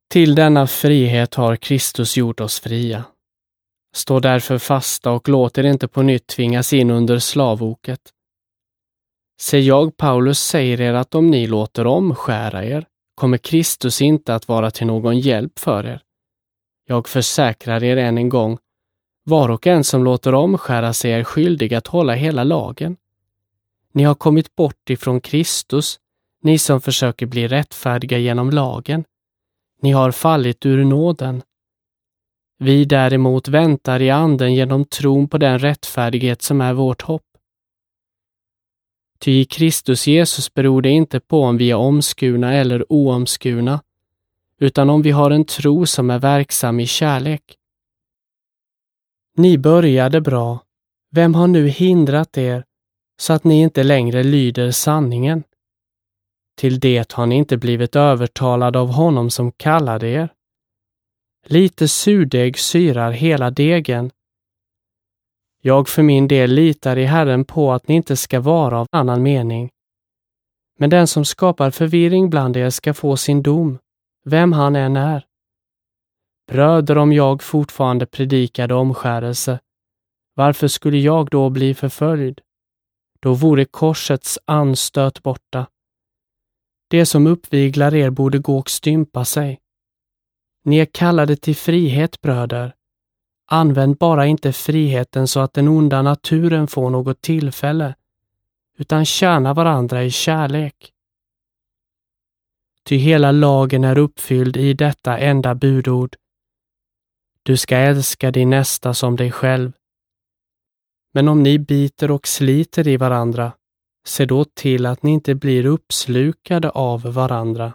Till denna frihet har Kristus gjort oss fria. Stå därför fasta och låt er inte på nytt tvingas in under slavoket. Se, jag, Paulus, säger er att om ni låter omskära er, kommer Kristus inte att vara till någon hjälp för er. Jag försäkrar er än en gång, var och en som låter omskära sig är skyldig att hålla hela lagen. Ni har kommit bort ifrån Kristus, ni som försöker bli rättfärdiga genom lagen. Ni har fallit ur nåden. Vi däremot väntar i anden genom tron på den rättfärdighet som är vårt hopp. Ty i Kristus Jesus beror det inte på om vi är omskurna eller oomskurna, utan om vi har en tro som är verksam i kärlek. Ni började bra. Vem har nu hindrat er så att ni inte längre lyder sanningen? Till det har ni inte blivit övertalade av honom som kallade er. Lite surdeg syrar hela degen. Jag för min del litar i Herren på att ni inte ska vara av annan mening. Men den som skapar förvirring bland er ska få sin dom, vem han än är. Bröder, om jag fortfarande predikade omskärelse, varför skulle jag då bli förföljd? Då vore korsets anstöt borta. Det som uppviglar er borde gå och stympa sig. Ni är kallade till frihet, bröder. Använd bara inte friheten så att den onda naturen får något tillfälle, utan tjäna varandra i kärlek. Ty hela lagen är uppfylld i detta enda budord. Du ska älska din nästa som dig själv. Men om ni biter och sliter i varandra, se då till att ni inte blir uppslukade av varandra.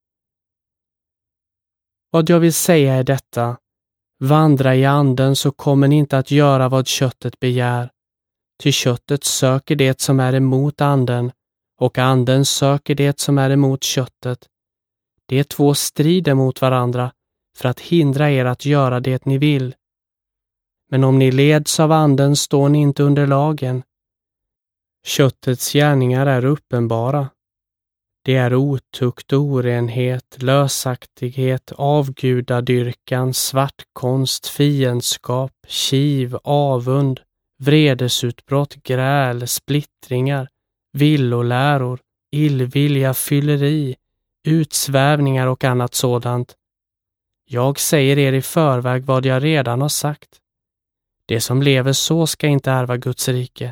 Vad jag vill säga är detta: vandra i anden så kommer ni inte att göra vad köttet begär. Ty köttet söker det som är emot anden, och anden söker det som är emot köttet. De två strider mot varandra för att hindra er att göra det ni vill. Men om ni leds av anden står ni inte under lagen. Köttets gärningar är uppenbara. Det är otukt, orenhet, lösaktighet, avgudadyrkan, svartkonst, fiendskap, kiv, avund, vredesutbrott, gräl, splittringar, villoläror, illvilja, fylleri, utsvävningar och annat sådant. Jag säger er i förväg vad jag redan har sagt. Det som lever så ska inte ärva Guds rike.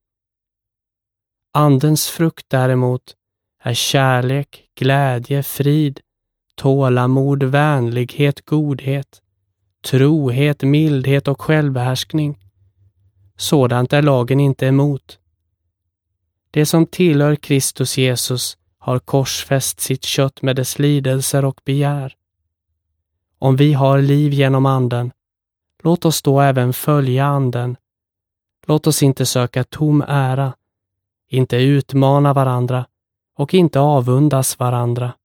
Andens frukt däremot är kärlek, glädje, frid, tålamod, vänlighet, godhet, trohet, mildhet och självbehärskning. Sådant är lagen inte emot. Det som tillhör Kristus Jesus har korsfäst sitt kött med dess lidelser och begär. Om vi har liv genom anden, låt oss då även följa anden. Låt oss inte söka tom ära, inte utmana varandra och inte avundas varandra.